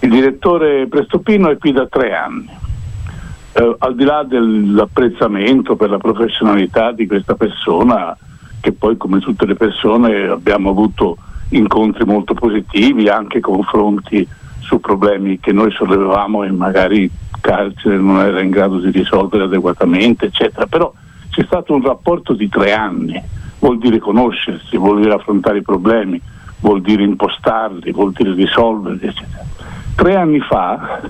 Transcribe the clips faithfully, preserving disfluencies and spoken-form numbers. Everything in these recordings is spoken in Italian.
Il direttore Prestopino è qui da tre anni. Eh, al di là dell'apprezzamento per la professionalità di questa persona, che poi come tutte le persone abbiamo avuto incontri molto positivi, anche confronti su problemi che noi sollevavamo e magari il carcere non era in grado di risolvere adeguatamente, eccetera. Però c'è stato un rapporto di tre anni, vuol dire conoscersi, vuol dire affrontare i problemi, vuol dire impostarli, vuol dire risolverli, eccetera. Tre anni fa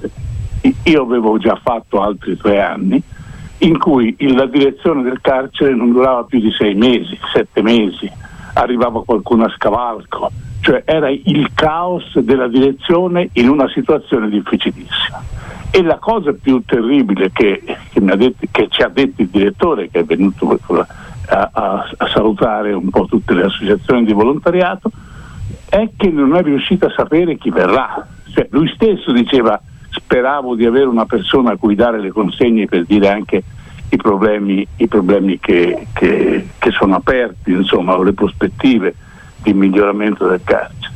io avevo già fatto altri tre anni in cui la direzione del carcere non durava più di sei mesi, sette mesi, arrivava qualcuno a scavalco, cioè era il caos della direzione in una situazione difficilissima. E la cosa più terribile che, che, mi ha detto, che ci ha detto il direttore, che è venuto a, a, a salutare un po' tutte le associazioni di volontariato, è che non è riuscito a sapere chi verrà. Cioè, lui stesso diceva: speravo di avere una persona a cui dare le consegne per dire anche i problemi, i problemi che, che, che sono aperti, insomma, o le prospettive di miglioramento del carcere.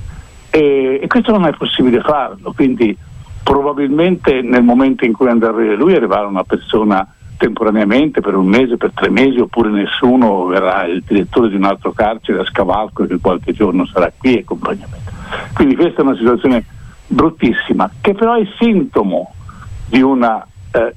E, e questo non è possibile farlo, quindi probabilmente nel momento in cui andrà a vedere lui arriverà una persona temporaneamente per un mese, per tre mesi, oppure nessuno, verrà il direttore di un altro carcere a scavalco che qualche giorno sarà qui e compagnia. Quindi questa è una situazione bruttissima, che però è sintomo di una eh,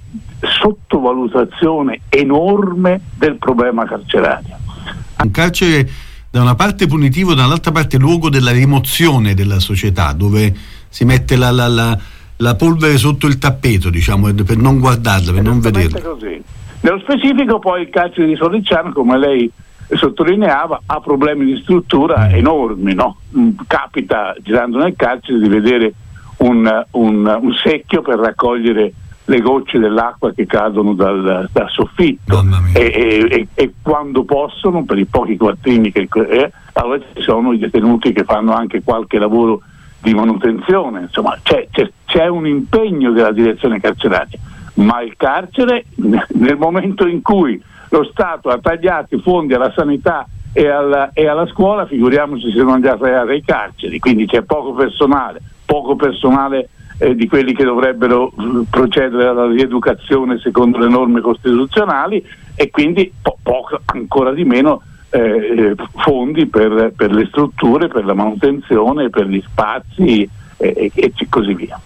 sottovalutazione enorme del problema carcerario. Un carcere da una parte punitivo, dall'altra parte luogo della rimozione della società, dove si mette la, la, la, la polvere sotto il tappeto, diciamo, per non guardarla, per non vederla. Così. Nello specifico poi il carcere di Sollicciano, come lei sottolineava, ha problemi di struttura enormi, no? Capita girando nel carcere di vedere un, un, un secchio per raccogliere le gocce dell'acqua che cadono dal, dal soffitto e, e, e quando possono, per i pochi quattrini che eh, allora ci sono i detenuti che fanno anche qualche lavoro di manutenzione, insomma c'è, c'è, c'è un impegno della direzione carceraria, ma il carcere nel momento in cui lo Stato ha tagliato i fondi alla sanità e alla, e alla scuola, figuriamoci se non già creare i carceri, quindi c'è poco personale, poco personale Eh, di quelli che dovrebbero mh, procedere alla rieducazione secondo le norme costituzionali e quindi po- poco, ancora di meno eh, fondi per, per le strutture, per la manutenzione, per gli spazi e, e, e così via.